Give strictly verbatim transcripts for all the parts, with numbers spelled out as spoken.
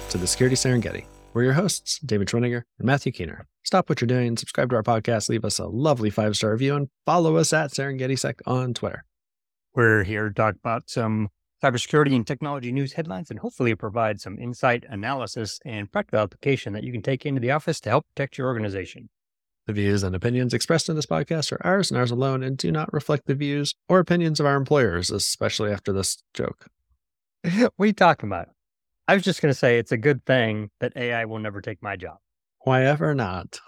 to the Security Serengeti. We're your hosts, David Schwinniger and Matthew Keener. Stop what you're doing, subscribe to our podcast, leave us a lovely five-star review, and follow us at SerengetiSec on Twitter. We're here to talk about some cybersecurity and technology news headlines, and hopefully provide some insight, analysis, and practical application that you can take into the office to help protect your organization. The views and opinions expressed in this podcast are ours and ours alone and do not reflect the views or opinions of our employers, especially after this joke. What are you talking about? I was just going to say it's a good thing that A I will never take my job. Why ever not?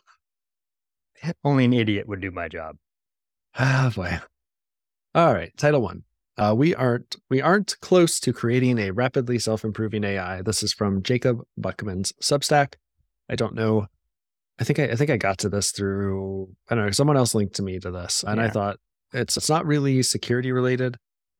Only an idiot would do my job. Ah, boy. All right, Title One. Uh, we aren't we aren't close to creating a rapidly self-improving A I. This is from Jacob Buckman's Substack. I don't know. I think I, I think I got to this through I don't know. Someone else linked to me to this, and Yeah. I thought it's it's not really security related,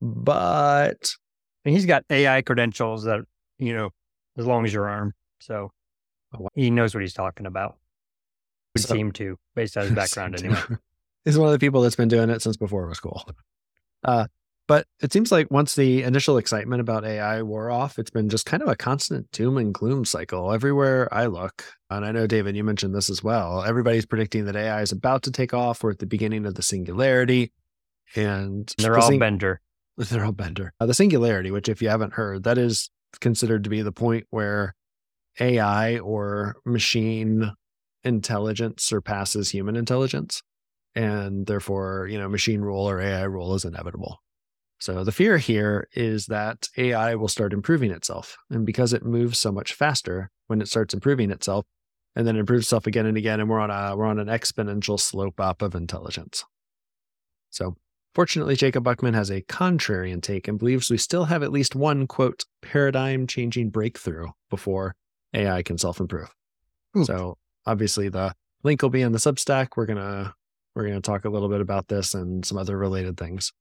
but And he's got A I credentials that, you know, as long as your arm. So Oh, wow. he knows what he's talking about. Would So- seem to, based on his background anyway. He's one of the people that's been doing it since before it was cool. Uh, but it seems like once the initial excitement about A I wore off, it's been just kind of a constant doom and gloom cycle everywhere I look. And I know, David, you mentioned this as well. Everybody's predicting that A I is about to take off. We're at the beginning of the singularity. And They're the all sing- Bender. They're all Bender. Uh, the singularity, which if you haven't heard, that is considered to be the point where A I or machine intelligence surpasses human intelligence. And therefore, you know, machine rule or A I rule is inevitable. So the fear here is that A I will start improving itself. And because it moves so much faster when it starts improving itself, and then improves itself again and again, and we're on a we're on an exponential slope up of intelligence. So fortunately, Jacob Buckman has a contrarian take and believes we still have at least one, quote, paradigm-changing breakthrough before A I can self-improve. Ooh. So obviously the link will be in the Substack. We're gonna we're gonna talk a little bit about this and some other related things.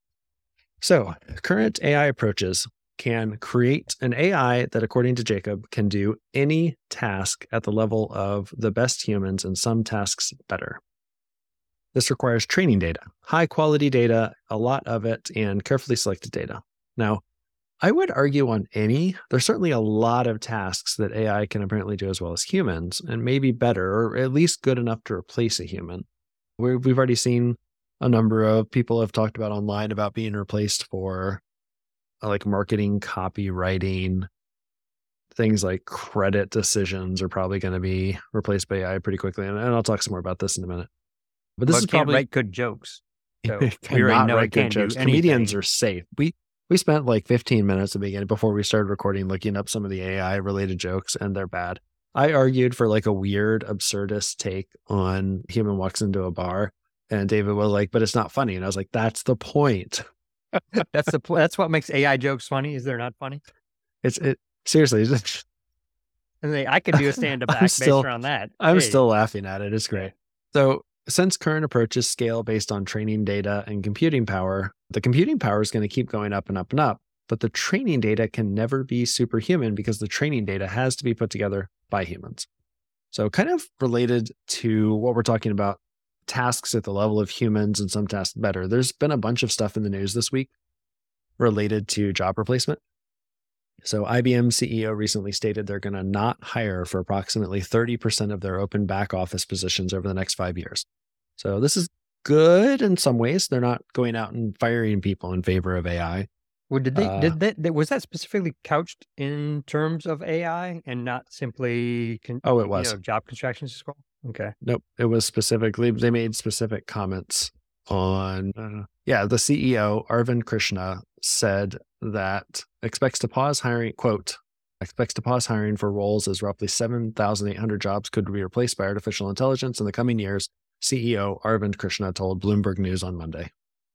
So current A I approaches can create an A I that, according to Jacob, can do any task at the level of the best humans and some tasks better. This requires training data, high quality data, a lot of it, and carefully selected data. Now, I would argue on any, there's certainly a lot of tasks that A I can apparently do as well as humans, and maybe better, or at least good enough to replace a human. We're, we've already seen a number of people have talked about online about being replaced for uh, like marketing, copywriting, things like credit decisions are probably going to be replaced by A I pretty quickly. And, and I'll talk some more about this in a minute. But this But is can't probably write good jokes. So It we already cannot know write it good can't do jokes. Comedians anything. are safe. We we spent like fifteen minutes at the beginning before we started recording looking up some of the A I related jokes, and they're bad. I argued for like a weird, absurdist take on human walks into a bar, and David was like, "But it's not funny," and I was like, "That's the point." That's the pl- that's what makes A I jokes funny. Is they're not funny? It's it seriously. it's- And they, I could do a stand-up I'm act based still- around that. I'm Hey, still laughing at it. It's great. So since current approaches scale based on training data and computing power, the computing power is going to keep going up and up and up. But the training data can never be superhuman because the training data has to be put together by humans. So kind of related to what we're talking about, tasks at the level of humans and some tasks better. There's been a bunch of stuff in the news this week related to job replacement. So I B M C E O recently stated they're going to not hire for approximately thirty percent of their open back office positions over the next five years. So this is good in some ways. They're not going out and firing people in favor of A I. Well, did they? Uh, did that? that- Was that specifically couched in terms of A I and not simply? Con, Oh, it you was. know, job construction scroll. Okay. Nope. It was specifically, they made specific comments on, uh, yeah, the C E O, Arvind Krishna, said that expects to pause hiring, quote, expects to pause hiring for roles as roughly seven thousand eight hundred jobs could be replaced by artificial intelligence in the coming years, C E O Arvind Krishna told Bloomberg News on Monday.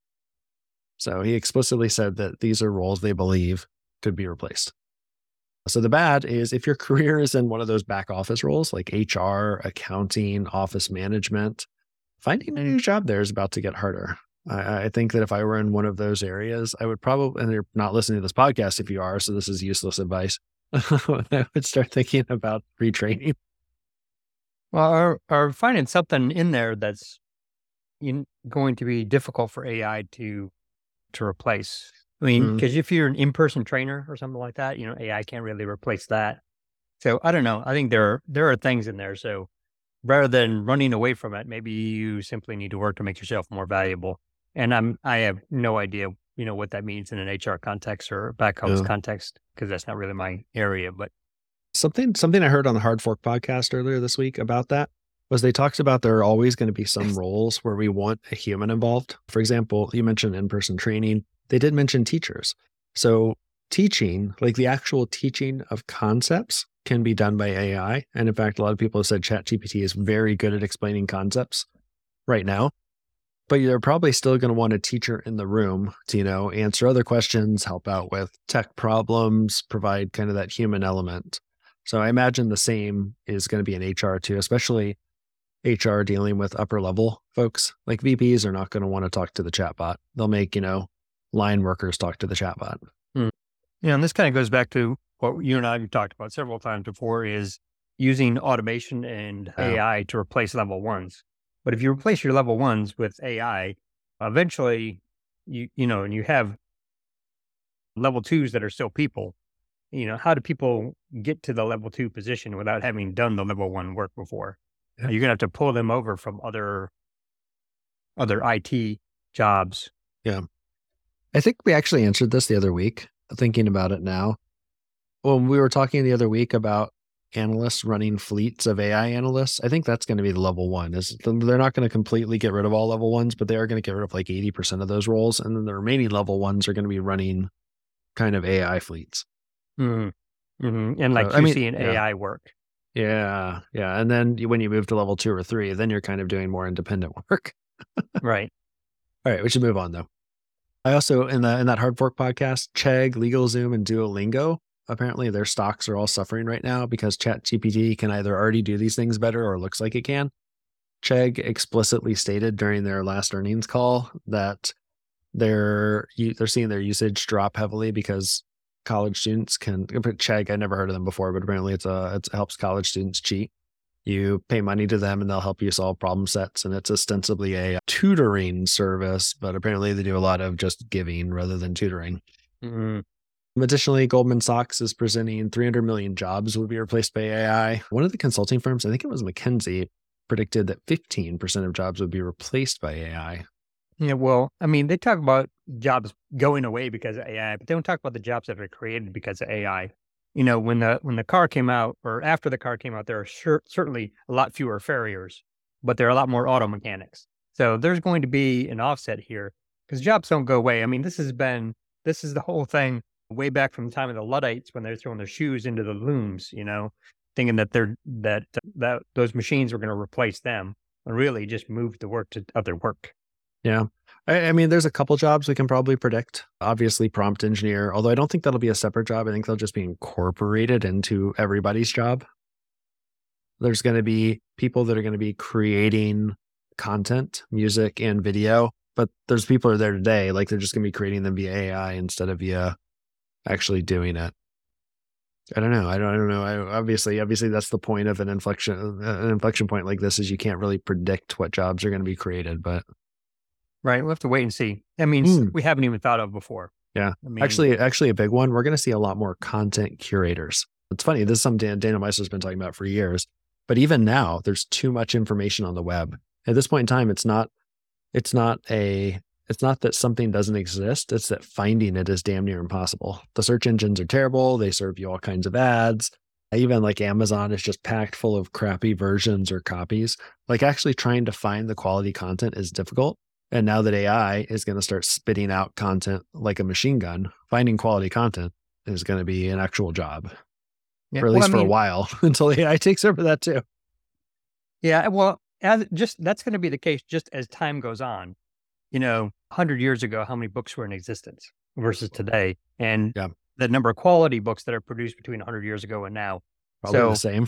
So he explicitly said that these are roles they believe could be replaced. So the bad is if your career is in one of those back office roles like H R, accounting, office management, finding a new job there is about to get harder. I, I think that if I were in one of those areas, I would probably, and you're not listening to this podcast if you are, so this is useless advice, I would start thinking about retraining. Well, or, or finding something in there that's in, going to be difficult for A I to to replace. I mean, Mm. because if you're an in-person trainer or something like that, you know, A I can't really replace that. So I don't know. I think there are, there are things in there. So rather than running away from it, maybe you simply need to work to make yourself more valuable. And I'm, I have no idea, you know, what that means in an H R context or back office Yeah. context, because that's not really my area, but Something something I heard on the Hard Fork podcast earlier this week about that was they talked about there are always going to be some roles where we want a human involved. For example, you mentioned in-person training. They did mention teachers. So teaching, like the actual teaching of concepts, can be done by A I. And in fact, a lot of people have said ChatGPT is very good at explaining concepts right now. But you're probably still going to want a teacher in the room to, you know, answer other questions, help out with tech problems, provide kind of that human element. So I imagine the same is going to be in H R too, especially H R dealing with upper level folks. Like V Ps are not going to want to talk to the chatbot. They'll make, you know, line workers talk to the chatbot. Hmm. Yeah, and this kind of goes back to what you and I have talked about several times before, is using automation and A I to replace level ones. But if you replace your level ones with A I, eventually, you you know, and you have level twos that are still people, you know, how do people get to the level two position without having done the level one work before? Yeah. You're going to have to pull them over from other, other I T jobs. Yeah. I think we actually answered this the other week, thinking about it now. When we were talking the other week about analysts running fleets of A I analysts, I think that's going to be the level one. Is they're not going to completely get rid of all level ones, but they are going to get rid of like eighty percent of those roles. And then the remaining level ones are going to be running kind of A I fleets. Mm-hmm. Mm-hmm. And like So, I Q mean, C and yeah. A I work. Yeah. Yeah. And then you- when you move to level two or three, then you're kind of doing more independent work. Right. All right. We should move on though. I also, in the in that Hard Fork podcast, Chegg, LegalZoom, and Duolingo, apparently their stocks are all suffering right now because ChatGPT can either already do these things better or looks like it can. Chegg explicitly stated during their last earnings call that they're they're seeing their usage drop heavily because college students can. Chegg, I never heard of them before, but apparently it's a it helps college students cheat. You pay money to them and they'll help you solve problem sets. And it's ostensibly a tutoring service, but apparently they do a lot of just giving rather than tutoring. Mm-hmm. Additionally, Goldman Sachs is presenting three hundred million jobs will be replaced by A I. One of the consulting firms, I think it was McKinsey, predicted that fifteen percent of jobs would be replaced by A I. Yeah, well, I mean, they talk about jobs going away because of A I, but they don't talk about the jobs that are created because of A I. You know, when the when the car came out, or after the car came out, there are sure, certainly a lot fewer farriers, but there are a lot more auto mechanics. So there's going to be an offset here because jobs don't go away. I mean, this has been this is the whole thing way back from the time of the Luddites when they're throwing their shoes into the looms, you know, thinking that they're that that those machines were going to replace them, and really just move the work to other work. Yeah. I, I mean, there's a couple jobs we can probably predict. Obviously, prompt engineer, although I don't think that'll be a separate job. I think they'll just be incorporated into everybody's job. There's going to be people that are going to be creating content, music, and video, but there's people who are there today, like they're just going to be creating them via A I instead of via actually doing it. I don't know. I don't, I don't know. I, obviously, obviously, that's the point of an inflection, an inflection point like this is you can't really predict what jobs are going to be created, but. Right. We'll have to wait and see. That means mm. we haven't even thought of before. Yeah. I mean, actually, actually a big one. We're going to see a lot more content curators. It's funny. This is something Dan, Daniel Meisler's been talking about for years, but even now there's too much information on the web. At this point in time, it's not, it's not a, it's not that something doesn't exist. It's that finding it is damn near impossible. The search engines are terrible. They serve you all kinds of ads. Even like Amazon is just packed full of crappy versions or copies. Like actually trying to find the quality content is difficult. And now that A I is going to start spitting out content like a machine gun, finding quality content is going to be an actual job. Yeah, for at well, least I for mean, a while until A I takes over that too. Yeah. Well, as just that's going to be the case just as time goes on. You know, one hundred years ago, how many books were in existence versus today? And yeah. the number of quality books that are produced between one hundred years ago and now. Probably so, the same.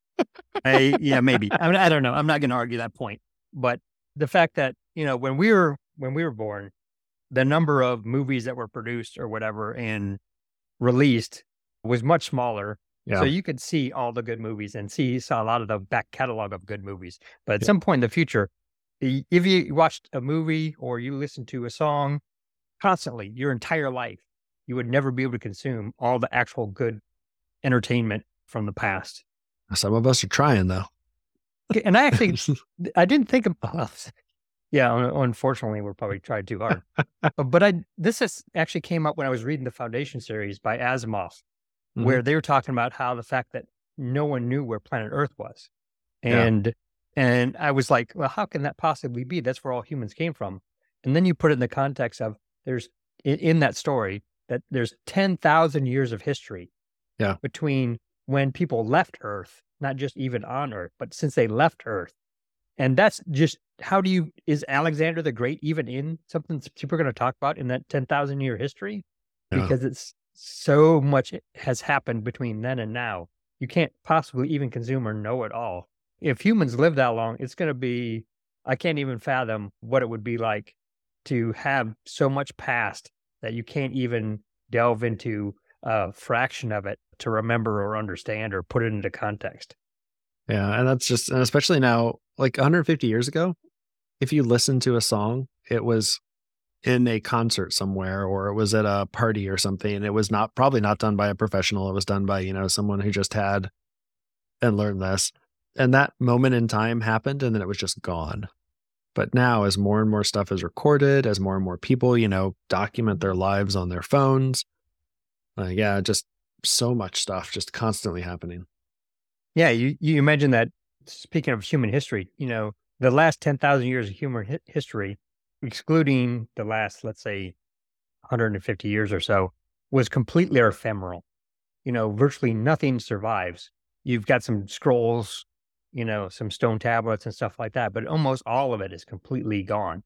I, yeah, maybe. I mean, I don't know. I'm not going to argue that point. But the fact that, you know, when we were when we were born, the number of movies that were produced or whatever and released was much smaller. Yeah. So you could see all the good movies and see saw a lot of the back catalog of good movies. But at yeah. some point in the future, if you watched a movie or you listened to a song constantly your entire life, you would never be able to consume all the actual good entertainment from the past. Some of us are trying though. Okay, and I actually, I didn't think about, yeah, un- unfortunately, we're probably trying too hard. Uh, But I, this is actually came up when I was reading the Foundation series by Asimov, hmm where they were talking about how the fact that no one knew where planet Earth was. Yeah. And, and I was like, well, how can that possibly be? That's where all humans came from. And then you put it in the context of there's, in, in that story, that there's ten thousand years of history Yeah. between when people left Earth, not just even on Earth, but since they left Earth. And that's just, how do you, is Alexander the Great even in something that people are going to talk about in that ten thousand year history? Yeah. Because it's so much has happened between then and now. You can't possibly even consume or know it all. If humans live that long, it's going to be, I can't even fathom what it would be like to have so much past that you can't even delve into a fraction of it to remember or understand or put it into context. Yeah. And that's just, and especially now, like one hundred fifty years ago, if you listen to a song, it was in a concert somewhere or it was at a party or something. And it was not, probably not done by a professional. It was done by, you know, someone who just had and learned this. And that moment in time happened and then it was just gone. But now, as more and more stuff is recorded, as more and more people, you know, document their lives on their phones, uh, yeah, just so much stuff just constantly happening. Yeah, you, you imagine that, speaking of human history, you know, the last ten thousand years of human hi- history, excluding the last, let's say, one hundred fifty years or so, was completely ephemeral. You know, virtually nothing survives. You've got some scrolls, you know, some stone tablets and stuff like that, but almost all of it is completely gone.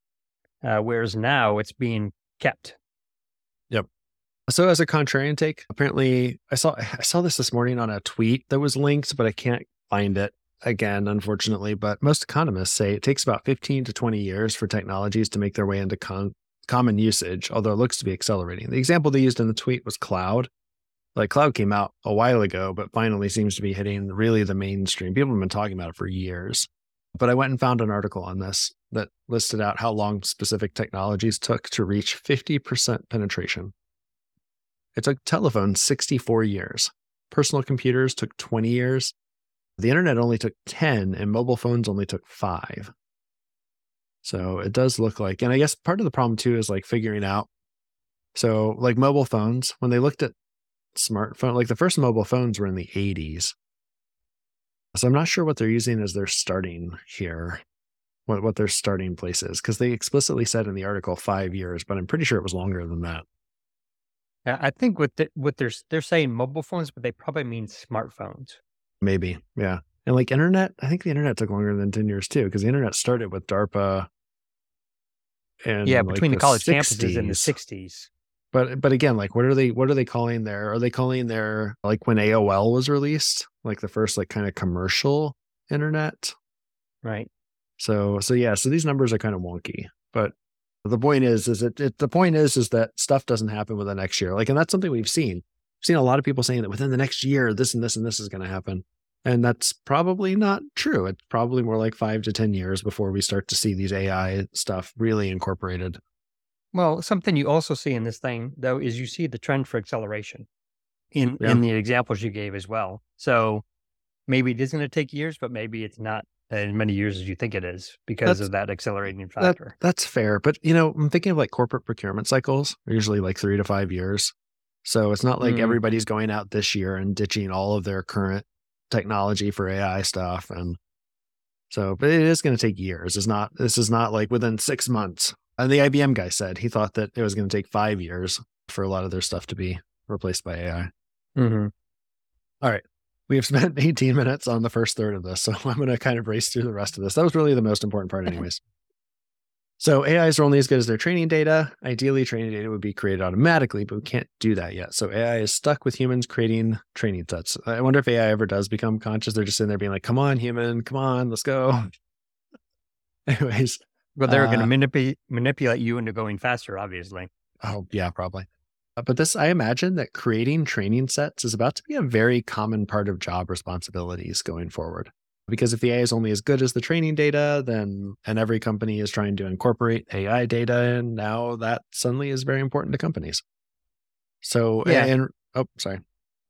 Uh, whereas now it's being kept. Yep. So as a contrarian take, apparently I saw I saw this this morning on a tweet that was linked, but I can't find it again, unfortunately. But most economists say it takes about fifteen to twenty years for technologies to make their way into con- common usage, although it looks to be accelerating. The example they used in the tweet was cloud. Like cloud came out a while ago, but finally seems to be hitting really the mainstream. People have been talking about it for years. But I went and found an article on this that listed out how long specific technologies took to reach fifty percent penetration. It took telephones sixty-four years. Personal computers took twenty years. The internet only took ten, and mobile phones only took five. So it does look like, and I guess part of the problem too is like figuring out. So like mobile phones, when they looked at smartphone, like the first mobile phones were in the eighties. So I'm not sure what they're using as their starting here, what, what their starting place is, because they explicitly said in the article five years, but I'm pretty sure it was longer than that. Uh, I think what the, what they're they're saying mobile phones, but they probably mean smartphones. Maybe. Yeah. And like internet, I think the internet took longer than ten years too, because the internet started with DARPA and Yeah, like between the, the college campuses in the sixties. sixties. But but again, like what are they what are they calling their are they calling their like when A O L was released, like the first like kind of commercial internet? Right. So so yeah, so these numbers are kind of wonky. But the point is is it, it the point is is that stuff doesn't happen within the next year. Like, and that's something we've seen. We've seen a lot of people saying that within the next year, this and this and this is going to happen. And that's probably not true. It's probably more like five to ten years before we start to see these A I stuff really incorporated. Well, something you also see in this thing, though, is you see the trend for acceleration in, Yeah. in the examples you gave as well. So maybe it is going to take years, but maybe it's not as many years as you think it is because That's of that accelerating that, factor. that's fair. But you know, I'm thinking of like corporate procurement cycles, are usually like three to five years. So it's not like Mm. everybody's going out this year and ditching all of their current technology for A I stuff. And so, but it is going to take years. It's not, this is not like within six months. And the I B M guy said he thought that it was going to take five years for a lot of their stuff to be replaced by A I. Mm-hmm. All right. We have spent eighteen minutes on the first third of this. So I'm going to kind of race through the rest of this. That was really the most important part anyways. So A Is are only as good as their training data. Ideally, training data would be created automatically, but we can't do that yet. So A I is stuck with humans creating training sets. I wonder if A I ever does become conscious. They're just sitting there being like, come on, human, come on, let's go. Anyways. But they're going Uh, to manipulate manipulate you into going faster, obviously. Oh, yeah, probably. Uh, But this, I imagine that creating training sets is about to be a very common part of job responsibilities going forward. Because if the A I is only as good as the training data, then, and every company is trying to incorporate A I data, and now that suddenly is very important to companies. So, Yeah. and, oh, sorry.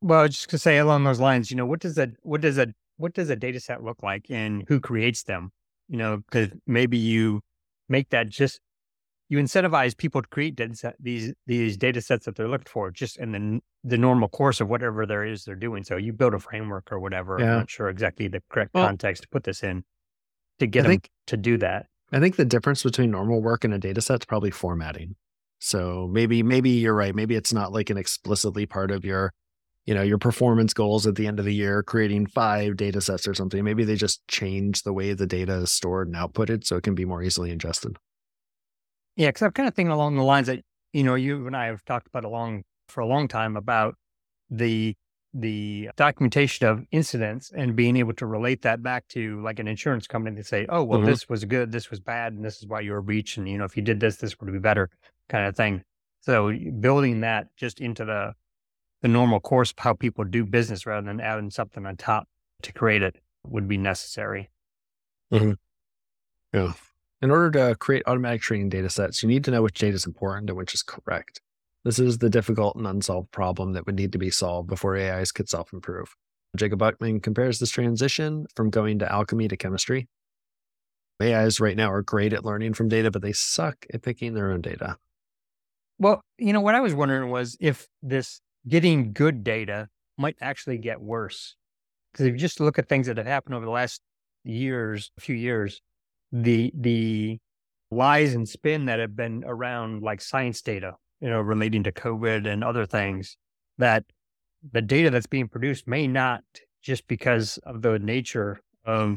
Well, just to say along those lines, you know, what does a what does a what does a data set look like and who creates them? You know, because maybe you make that just you incentivize people to create data set, these these data sets that they're looking for just in the n- the normal course of whatever there is they're doing. So you build a framework or whatever. I'm Yeah. not sure exactly the correct Well, context to put this in to get I them think to do that. I think the difference between normal work and a data set is probably formatting. So maybe maybe you're right. Maybe it's not like an explicitly part of your, you know, your performance goals at the end of the year, creating five data sets or something. Maybe they just change the way the data is stored and outputted so it can be more easily ingested. Yeah, because I'm kind of thinking along the lines that you know you and I have talked about along for a long time about the the documentation of incidents and being able to relate that back to like an insurance company to say, oh, well, Hmm. this was good, this was bad, and this is why you were breached. And, you know, if you did this, this would be better kind of thing. So y- building that just into the, the normal course of how people do business rather than adding something on top to create it would be necessary. Hmm. Yeah. In order to create automatic training data sets, you need to know which data is important and which is correct. This is the difficult and unsolved problem that would need to be solved before A Is could self improve. Jacob Buckman compares this transition from going to alchemy to chemistry. A Is right now are great at learning from data, but they suck at picking their own data. Well, you know, what I was wondering was if this getting good data might actually get worse. Because if you just look at things that have happened over the last years, a few years, the the lies and spin that have been around like science data, you know, relating to COVID and other things, that the data that's being produced may not just because of the nature of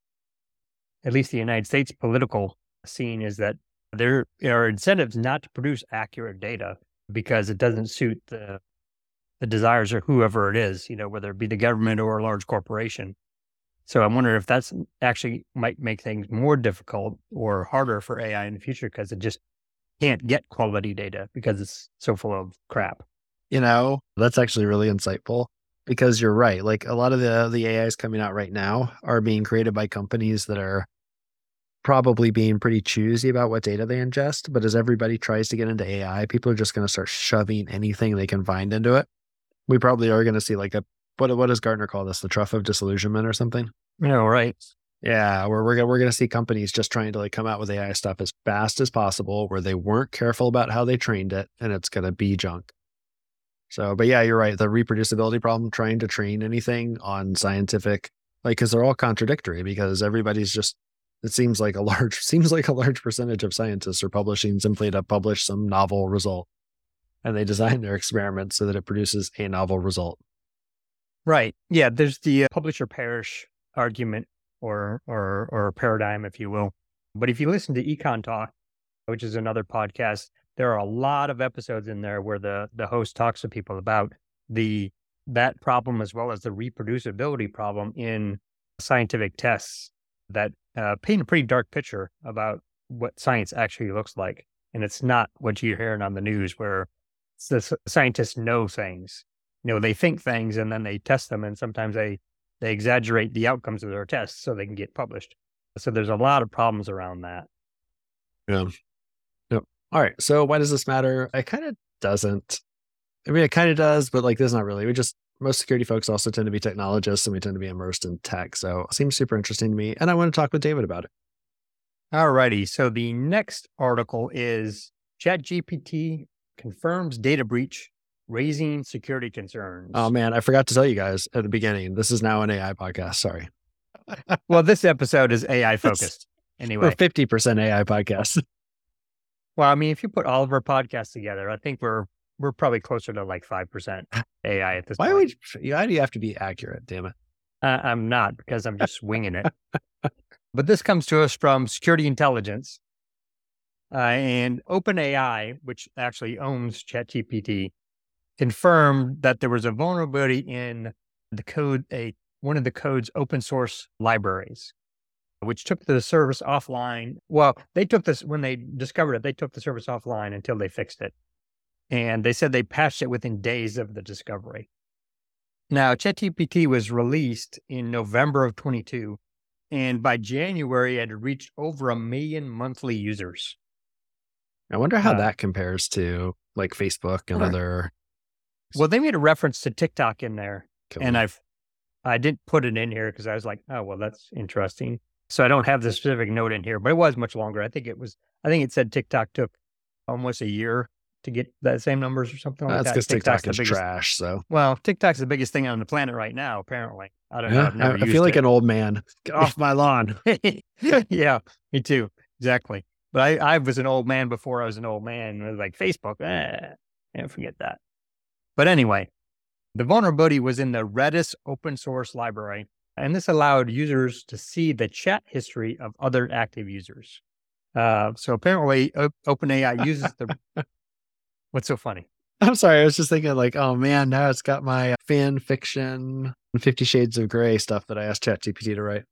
at least the United States political scene is that there are incentives not to produce accurate data because it doesn't suit the the desires of whoever it is, you know, whether it be the government or a large corporation. So I'm wondering if that's actually might make things more difficult or harder for A I in the future because it just can't get quality data because it's so full of crap. You know, that's actually really insightful because you're right. Like a lot of the the A Is coming out right now are being created by companies that are probably being pretty choosy about what data they ingest. But as everybody tries to get into A I, people are just going to start shoving anything they can find into it. We probably are going to see like a what what does Gartner call this? The trough of disillusionment or something? You know, right? Yeah, where we're gonna we're gonna see companies just trying to like come out with A I stuff as fast as possible, where they weren't careful about how they trained it, and it's gonna be junk. So, but yeah, you're right. The reproducibility problem, trying to train anything on scientific, like, because they're all contradictory. Because everybody's just, it seems like a large seems like a large percentage of scientists are publishing simply to publish some novel result, and they design their experiments so that it produces a novel result. Right. Yeah. There's the uh, publisher perish argument or or or paradigm, if you will. But if you listen to Econ Talk, which is another podcast, there are a lot of episodes in there where the the host talks to people about the that problem as well as the reproducibility problem in scientific tests that uh, paint a pretty dark picture about what science actually looks like. And it's not what you're hearing on the news where the s- scientists know things. You know, they think things and then they test them, and sometimes they they exaggerate the outcomes of their tests so they can get published. So there's a lot of problems around that. Yeah. Yep. All right. So why does this matter? It kind of doesn't. I mean, it kind of does, but like, there's not really. We just most security folks also tend to be technologists, and we tend to be immersed in tech. So it seems super interesting to me, and I want to talk with David about it. Alrighty. So the next article is ChatGPT confirms data breach, raising security Oh concerns. man, I forgot to tell you guys at the beginning. This is now an A I podcast. Sorry, Well, this episode is A I It's- focused. we're Anyway, fifty percent A I podcast. well, I mean, if you put all of our podcasts together, I think we're we're probably closer to like five percent A I at this Why point. would you? Why do you have to be accurate? Damn it! Uh, I'm not because I'm just winging it. But this comes to us from Security Intelligence uh, and OpenAI, which actually owns ChatGPT, confirmed that there was a vulnerability in the code, a one of the code's open source libraries, which took the service offline. Well, they took this when they discovered it, they took the service offline until they fixed it. And they said they patched it within days of the discovery. Now, ChatGPT was released in November of twenty-two, and by January, it had reached over a million monthly users. I wonder how Uh, that compares to like Facebook and other Well, they made a reference to TikTok in there, Kill and me. I've I didn't put it in here because I was like, oh well, that's interesting. So I don't have the specific note in here, but it was much longer. I think it was. I think it said TikTok took almost a year to get that same numbers or something like That's that. because TikTok's TikTok the is biggest. trash. So Well, TikTok's the biggest thing on the planet right now. Apparently, I don't know. yeah, I've never I, I used feel like it. an old man. Get off my lawn. Yeah, me too. Exactly. But I, I was an old man before I was an old man. It was like Facebook. Eh, yeah, forget that. But anyway, the vulnerability was in the Redis open source library, and this allowed users to see the chat history of other active users. Uh, so apparently, o- OpenAI uses the. What's so funny? I'm sorry. I was just thinking, like, oh man, now it's got my fan fiction, Fifty Shades of Grey stuff that I asked ChatGPT to write.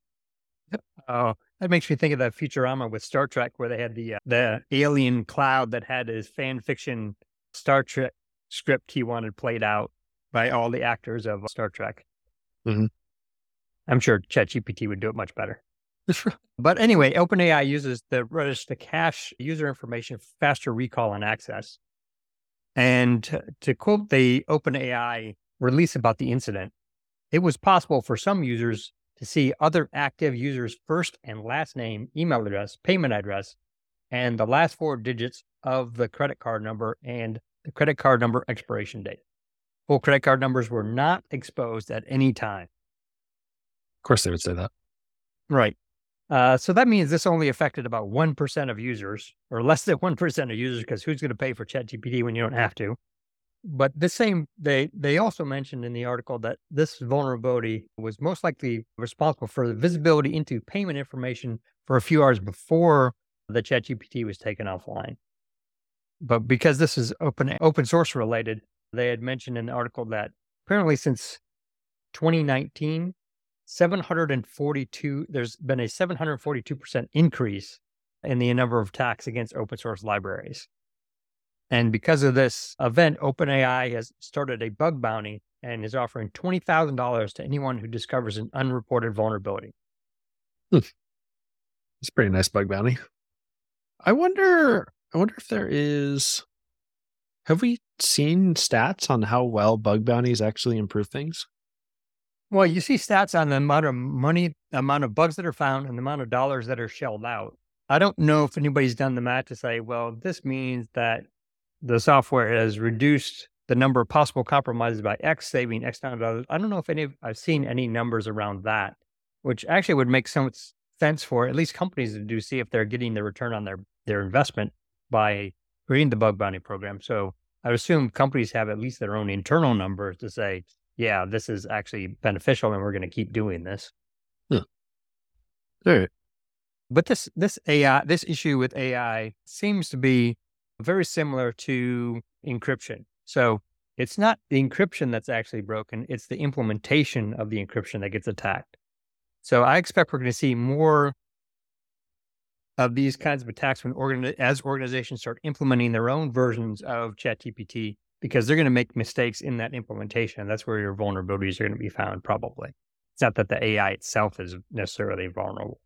Oh, that makes me think of that Futurama with Star Trek, where they had the uh, the alien cloud that had his fan fiction Star Trek script he wanted played out by all the actors of Star Trek. Mhm. I'm sure ChatGPT would do it much better. But anyway, OpenAI uses the Redis to cache user information for faster recall and access. And to, to quote the OpenAI release about the incident, it was possible for some users to see other active users' first and last name, email address, payment address, and the last four digits of the credit card number and the credit card number expiration date. Full credit card numbers were not exposed at any time. Of course, they would say that. Right. Uh, so that means this only affected about one percent of users, or less than one percent of users, because who's going to pay for ChatGPT when you don't have to? But the same, they, they also mentioned in the article that this vulnerability was most likely responsible for the visibility into payment information for a few hours before the ChatGPT was taken offline. But because this is open open source related, they had mentioned in the article that apparently since twenty nineteen, seven hundred forty-two, there's been a seven hundred forty-two percent increase in the number of attacks against open source libraries. And because of this event, OpenAI has started a bug bounty and is offering twenty thousand dollars to anyone who discovers an unreported vulnerability. It's a pretty nice bug bounty. I wonder, I wonder if there is, have we seen stats on how well bug bounties actually improve things? Well, you see stats on the amount of money, the amount of bugs that are found, and the amount of dollars that are shelled out. I don't know if anybody's done the math to say, well, this means that the software has reduced the number of possible compromises by X, saving X amount of dollars. I don't know if any I've seen any numbers around that, which actually would make some sense for at least companies to do, see if they're getting the return on their, their investment by creating the bug bounty program. So I would assume companies have at least their own internal numbers to say, yeah, this is actually beneficial and we're going to keep doing this. Huh. All right. But this this A I, this issue with A I seems to be very similar to encryption. So it's not the encryption that's actually broken, it's the implementation of the encryption that gets attacked. So I expect we're going to see more of these kinds of attacks when organ- as organizations start implementing their own versions of ChatGPT, because they're going to make mistakes in that implementation. That's where your vulnerabilities are going to be found, probably. It's not that the A I itself is necessarily vulnerable.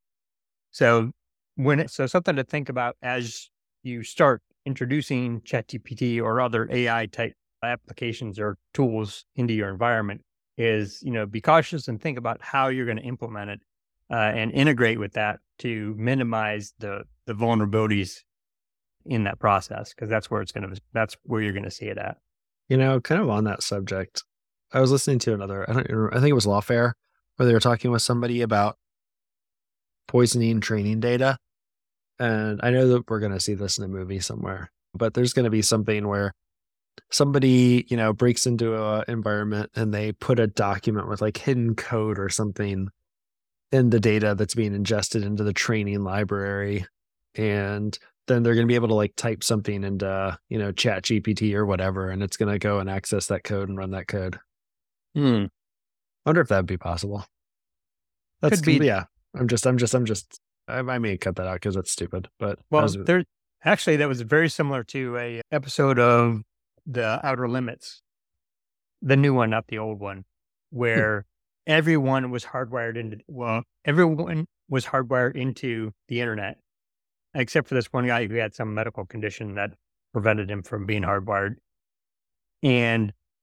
So when it, so something to think about as you start introducing ChatGPT or other A I type applications or tools into your environment is, you know, be cautious and think about how you're going to implement it uh, and integrate with that to minimize the the vulnerabilities in that process, because that's where it's going to that's where you're going to see it at. You know, kind of on that subject, I was listening to another, I don't remember, I think it was Lawfare, where they were talking with somebody about poisoning training data. And I know that we're going to see this in a movie somewhere, but there's going to be something where somebody, you know, breaks into an environment and they put a document with like hidden code or something in the data that's being ingested into the training library. And then they're going to be able to like type something into, you know, Chat G P T or whatever, and it's going to go and access that code and run that code. Hmm. I wonder if that'd be possible. That's Could be. Yeah. I'm just, I'm just, I'm just, I, I may cut that out because that's stupid, but Well, was, there actually, that was very similar to a episode of The Outer Limits, the new one, not the old one, where hmm. everyone was hardwired into, well, everyone was hardwired into the internet, except for this one guy who had some medical condition that prevented him from being hardwired. And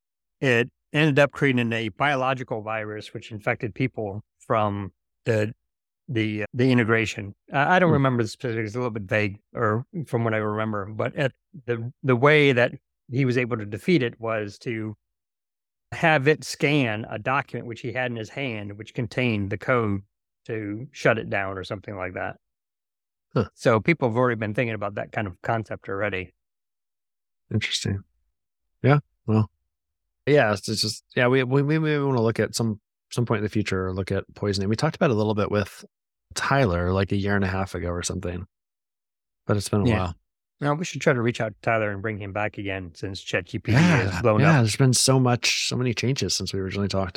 it ended up creating a biological virus which infected people from the the the integration. I I don't Hmm. remember the specifics; it's a little bit vague, or from what I remember. But at the the way that he was able to defeat it was to have it scan a document which he had in his hand, which contained the code to shut it down or something like that. Huh. So people have already been thinking about that kind of concept already. Interesting. Yeah. Well, yeah. It's it's just yeah. We we we maybe want to look at some some point in the future. Or look at poisoning. We talked about it a little bit with Tyler like a year and a half ago or something, but it's been a Yeah. while. Now we should try to reach out to Tyler and bring him back again since ChatGPT has Yeah. blown Yeah. up. There's been so much, so many changes since we originally talked.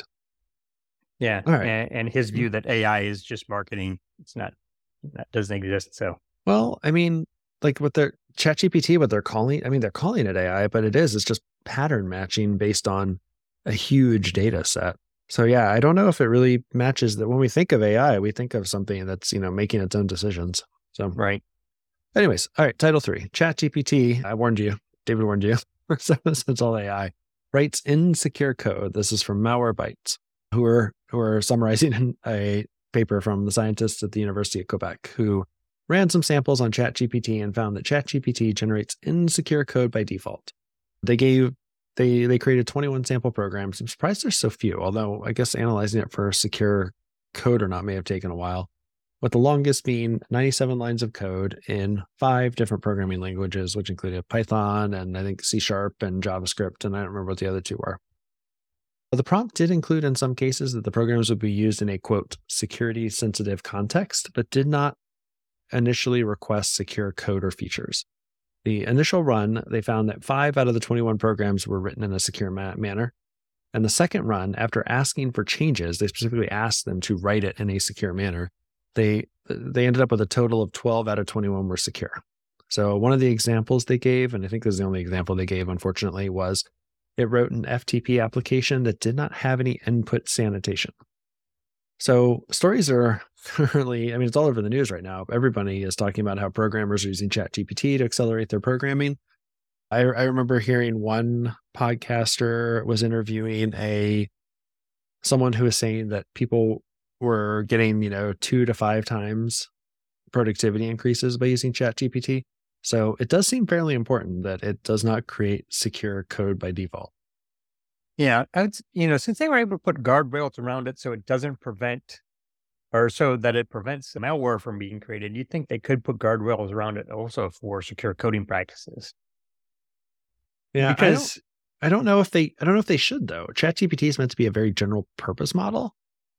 Yeah, All right. and, and his view that A I is just marketing. It's not. That doesn't exist. So Well, I mean, like with their ChatGPT, what they're calling, I mean, they're calling it A I, but it is, it's just pattern matching based on a huge data set. So yeah, I don't know if it really matches that. When we think of A I, we think of something that's, you know, making its own decisions. So right. anyways, all right, title three, ChatGPT, I warned you, David warned you, so it's all A I, writes insecure code. This is from Malwarebytes, who are, who are summarizing a paper from the scientists at the University of Quebec, who ran some samples on ChatGPT and found that ChatGPT generates insecure code by default. They gave they they created twenty-one sample programs. I'm surprised there's so few, although I guess analyzing it for secure code or not may have taken a while. With the longest being ninety-seven lines of code in five different programming languages, which included Python and I think C Sharp and JavaScript, and I don't remember what the other two were. But the prompt did include in some cases that the programs would be used in a quote security sensitive context, but did not initially request secure code or features. The initial run, they found that five out of the twenty-one programs were written in a secure ma- manner. And the second run, after asking for changes, they specifically asked them to write it in a secure manner. They they ended up with a total of twelve out of twenty-one were secure. So one of the examples they gave, and I think this is the only example they gave, unfortunately, was it wrote an F T P application that did not have any input sanitation. So stories are currently, I mean, it's all over the news right now. Everybody is talking about how programmers are using ChatGPT to accelerate their programming. I, I remember hearing one podcaster was interviewing a someone who was saying that people were getting, you know, two to five times productivity increases by using ChatGPT. So it does seem fairly important that it does not create secure code by default. Yeah, it's, you know, since they were able to put guardrails around it so it doesn't prevent, or so that it prevents the malware from being created, you'd think they could put guardrails around it also for secure coding practices. Yeah, Because, I don't, I don't know if they, I don't know if they should though. ChatGPT is meant to be a very general purpose model.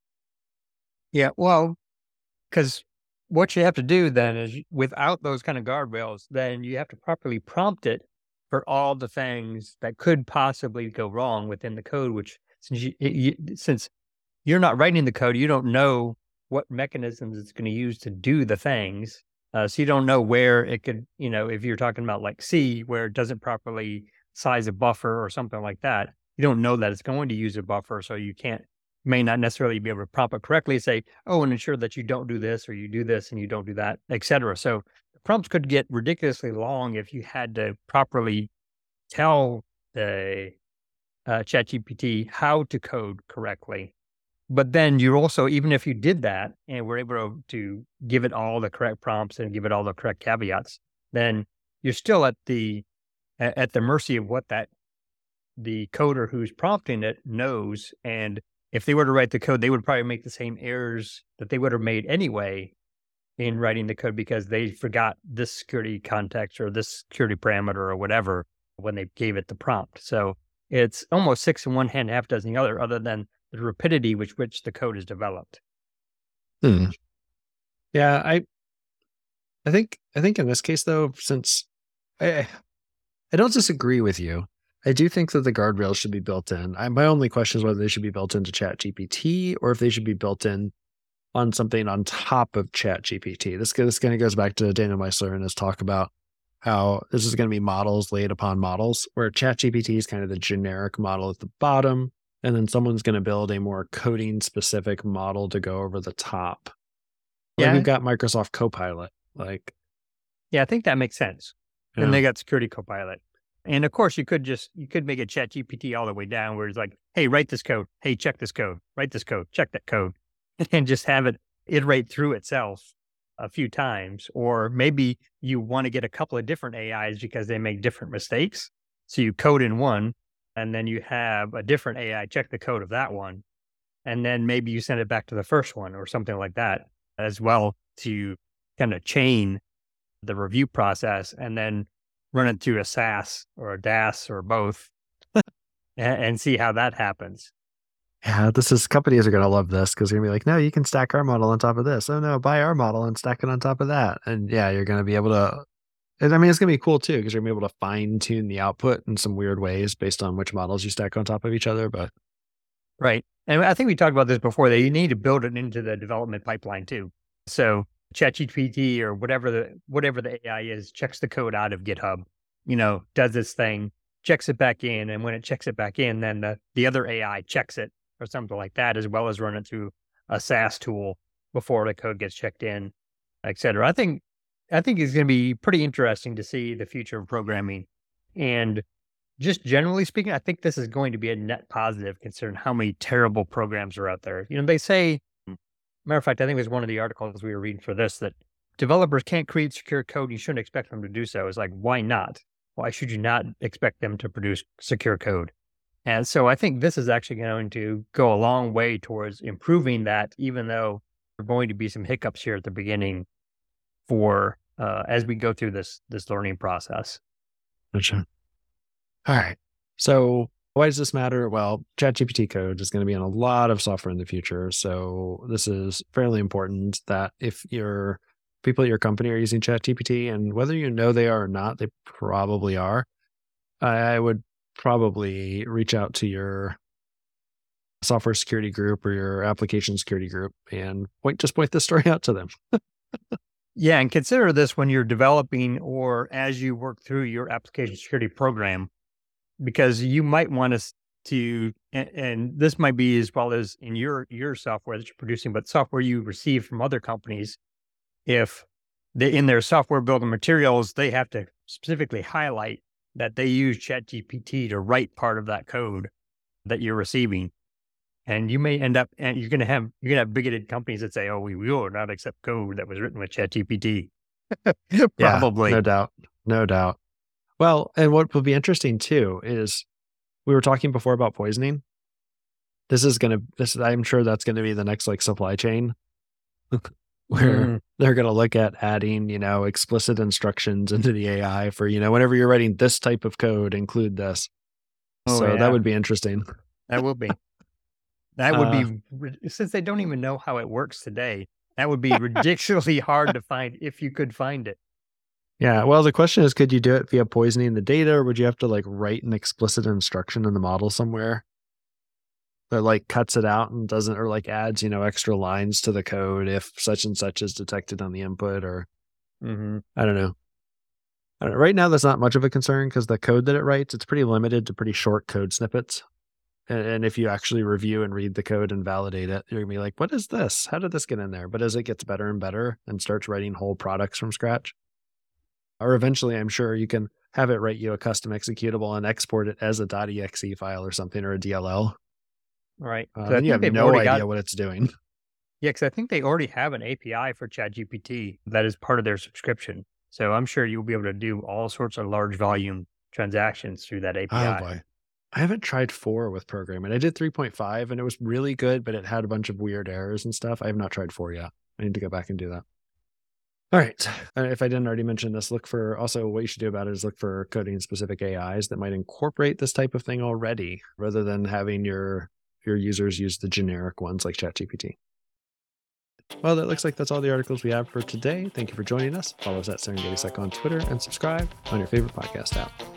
yeah, well, because what you have to do then is you- without those kind of guardrails, then you have to properly prompt it for all the things that could possibly go wrong within the code, which since you, it- you since you're not writing the code, you don't know what mechanisms it's going to use to do the things. Uh, so you don't know where it could, you know, if you're talking about like C, where it doesn't properly size a buffer or something like that, you don't know that it's going to use a buffer. So you can't, may not necessarily be able to prompt it correctly, say, oh, and ensure that you don't do this or you do this and you don't do that, et cetera. So the prompts could get ridiculously long if you had to properly tell the uh, ChatGPT how to code correctly. But then you're also, even if you did that and were able to, to give it all the correct prompts and give it all the correct caveats, then you're still at the a- at the mercy of what that the coder who's prompting it knows. And if they were to write the code, they would probably make the same errors that they would have made anyway in writing the code because they forgot this security context or this security parameter or whatever when they gave it the prompt. So it's almost six in one hand, half dozen the other, other than the rapidity with which the code is developed. Hmm. Yeah, I, I think, I think in this case though, since I, I don't disagree with you, I do think that the guardrails should be built in. I, my only question is whether they should be built into ChatGPT or if they should be built in on something on top of ChatGPT. This this kind of goes back to Daniel Meisler and his talk about how this is going to be models laid upon models, where ChatGPT is kind of the generic model at the bottom, and then someone's going to build a more coding specific model to go over the top. Like Yeah. we've got Microsoft Copilot. Like, Yeah, I think that makes sense. yeah. And they got Security Copilot. And of course, you could just, you could make a ChatGPT all the way down where it's like, hey, write this code. Hey, check this code. Write this code. Check that code. And just have it iterate through itself a few times. Or maybe you want to get a couple of different A Is because they make different mistakes. So you code in one, and then you have a different A I check the code of that one. And then maybe you send it back to the first one or something like that as well to kind of chain the review process and then run it through a SaaS or a DaaS or both and, and see how that happens. Yeah, this is companies are going to love this because they're going to be like, no, you can stack our model on top of this. Oh, no, buy our model and stack it on top of that. And yeah, you're going to be able to. And I mean, it's going to be cool too because you're going to be able to fine tune the output in some weird ways based on which models you stack on top of each other. But right. And I think we talked about this before, that you need to build it into the development pipeline too. So ChatGPT or whatever the whatever the A I is checks the code out of GitHub, you know, does this thing, checks it back in. And when it checks it back in, then the, the other A I checks it or something like that, as well as run it through a SaaS tool before the code gets checked in, et cetera. I think, I think it's going to be pretty interesting to see the future of programming. And just generally speaking, I think this is going to be a net positive considering how many terrible programs are out there. You know, they say, matter of fact, I think it was one of the articles we were reading for this, that developers can't create secure code. You shouldn't expect them to do so. It's like, why not? Why should you not expect them to produce secure code? And so I think this is actually going to go a long way towards improving that, even though there are going to be some hiccups here at the beginning for uh, as we go through this this learning process. Gotcha. All right. So why does this matter? Well, ChatGPT code is going to be in a lot of software in the future. So this is fairly important that if your people at your company are using ChatGPT, and whether you know they are or not, they probably are, I would probably reach out to your software security group or your application security group and point, just point this story out to them. Yeah. And consider this when you're developing or as you work through your application security program, because you might want us to, and, and this might be as well as in your, your software that you're producing, but software you receive from other companies. If they, in their software building materials, they have to specifically highlight that they use ChatGPT to write part of that code that you're receiving. And you may end up, and you're going to have, you're going to have bigoted companies that say, oh, we will not accept code that was written with ChatGPT. Probably. Yeah, no doubt. No doubt. Well, and what will be interesting too is we were talking before about poisoning. This is going to, this I'm sure that's going to be the next like supply chain where mm. they're going to look at adding, you know, explicit instructions into the A I for, you know, whenever you're writing this type of code, include this. Oh, so yeah. That would be interesting. That would be. That would uh, be, since they don't even know how it works today, that would be ridiculously hard to find if you could find it. Yeah. Well, the question is, could you do it via poisoning the data, or would you have to like write an explicit instruction in the model somewhere that like cuts it out and doesn't, or like adds, you know, extra lines to the code if such and such is detected on the input, or mm-hmm. I don't know. I don't know. Right now, that's not much of a concern because the code that it writes, it's pretty limited to pretty short code snippets. And, and if you actually review and read the code and validate it, you're gonna be like, what is this? How did this get in there? But as it gets better and better and starts writing whole products from scratch, or eventually, I'm sure you can have it write you a custom executable and export it as a .exe file or something, or a D L L. Right. Uh, then you have no idea got, what it's doing. Yeah, because I think they already have an A P I for ChatGPT that is part of their subscription. So I'm sure you'll be able to do all sorts of large volume transactions through that A P I. Oh boy. I haven't tried four with programming. I did three point five and it was really good, but it had a bunch of weird errors and stuff. I have not tried four yet. I need to go back and do that. All right. If I didn't already mention this, look for also what you should do about it is look for coding specific A Is that might incorporate this type of thing already, rather than having your your users use the generic ones like ChatGPT. Well, that looks like that's all the articles we have for today. Thank you for joining us. Follow us at SerenGetiSec on Twitter and subscribe on your favorite podcast app.